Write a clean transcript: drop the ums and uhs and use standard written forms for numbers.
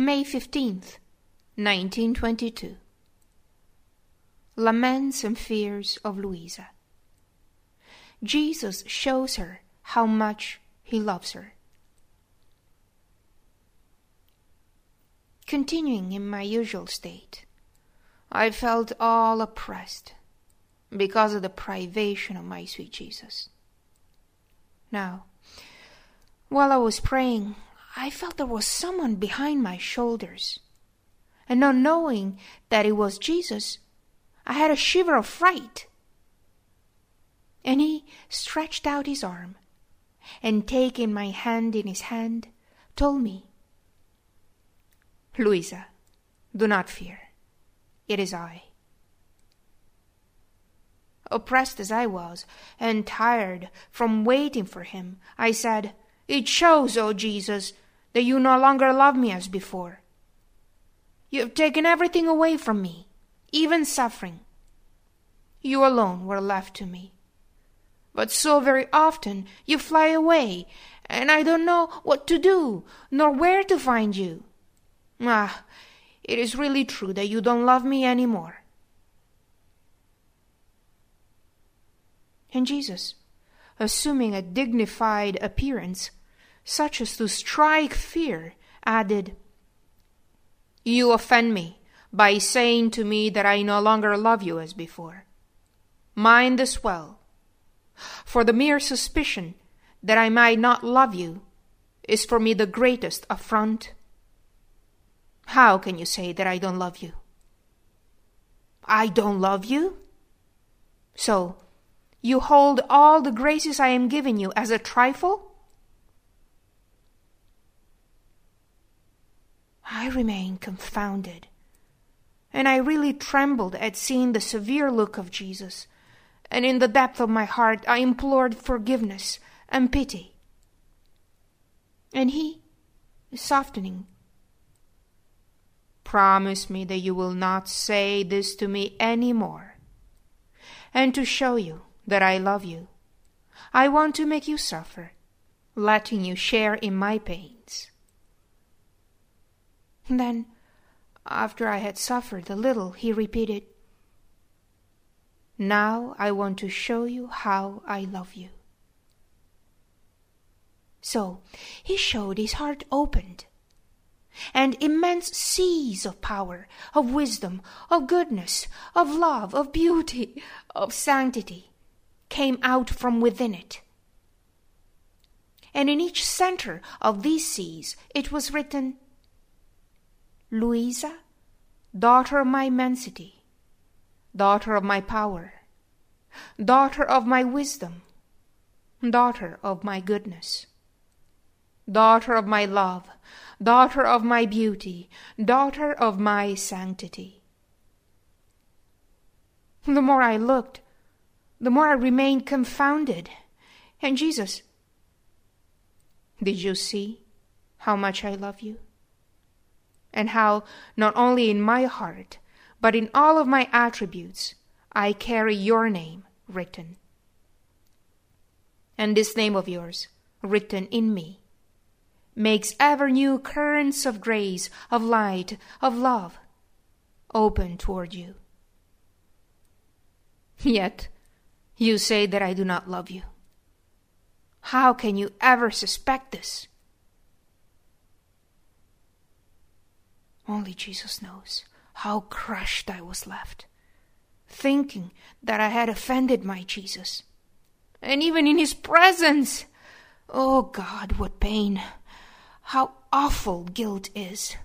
May 15th, 1922. Laments and Fears of Louisa. Jesus shows her how much he loves her. Continuing in my usual state, I felt all oppressed because of the privation of my sweet Jesus. Now, while I was praying, I felt there was someone behind my shoulders, and not knowing that it was Jesus, I had a shiver of fright. And he stretched out his arm, and taking my hand in his hand, told me, "Louisa, do not fear. It is I." Oppressed as I was, and tired from waiting for him, I said, "It shows, O Jesus, that you no longer love me as before. You have taken everything away from me, even suffering. You alone were left to me. But so very often you fly away, and I don't know what to do, nor where to find you. It is really true that you don't love me any more." And Jesus, assuming a dignified appearance, such as to strike fear, added, "You offend me by saying to me that I no longer love you as before. Mind this well, for the mere suspicion that I might not love you is for me the greatest affront. How can you say that I don't love you? I don't love you? So, you hold all the graces I am giving you as a trifle?" I remained confounded, and I really trembled at seeing the severe look of Jesus, and in the depth of my heart I implored forgiveness and pity. And he, softening, "Promise me that you will not say this to me any more. And to show you that I love you, I want to make you suffer, letting you share in my pains." Then, after I had suffered a little, he repeated, "Now I want to show you how I love you." So he showed his heart opened, and immense seas of power, of wisdom, of goodness, of love, of beauty, of sanctity came out from within it. And in each center of these seas it was written, "Louisa, daughter of my immensity, daughter of my power, daughter of my wisdom, daughter of my goodness, daughter of my love, daughter of my beauty, daughter of my sanctity." The more I looked, the more I remained confounded. And Jesus, "Did you see how much I love you? And how, not only in my heart, but in all of my attributes, I carry your name written. And this name of yours, written in me, makes ever new currents of grace, of light, of love, open toward you. Yet you say that I do not love you. How can you ever suspect this?" Only Jesus knows how crushed I was left, thinking that I had offended my Jesus, and even in his presence. Oh God, what pain! How awful guilt is!